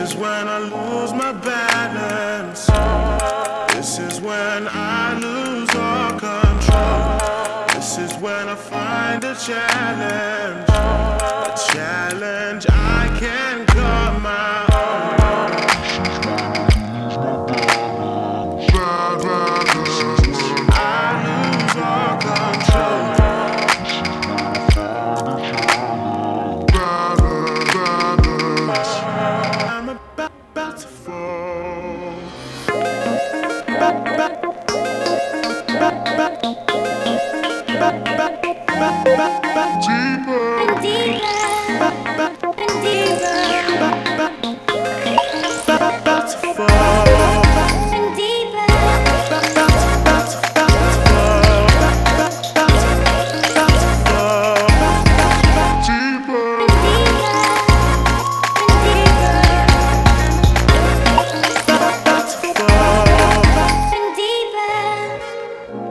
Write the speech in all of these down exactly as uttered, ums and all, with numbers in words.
is when I lose my balance. This is when I lose all control. This is when I find a challenge, a challenge I can call my own. I lose all control. I'm about, about to fall. Ba- ba- ba- ba- ba- ba- ba- ba- ba- Deeper and deeper, ba- ba- and deeper, ba- ba- ba- about to fall. And deeper, ba- ba- about to, about to fall. Ba- ba- about to, about to fall. Ba- ba- ba- Deeper and deeper, and deeper, ba- about to fall. And deeper.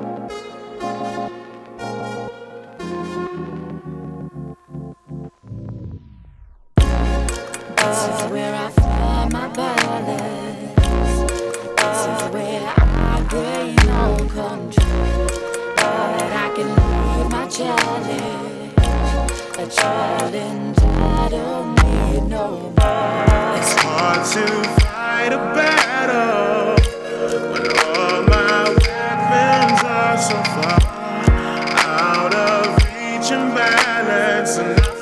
This is where I find my balance. This is where I gain all control. That I can leave my challenge. A challenge I don't need no more. It's hard to fight a battle when all my weapons are so far out of reach and balance, and I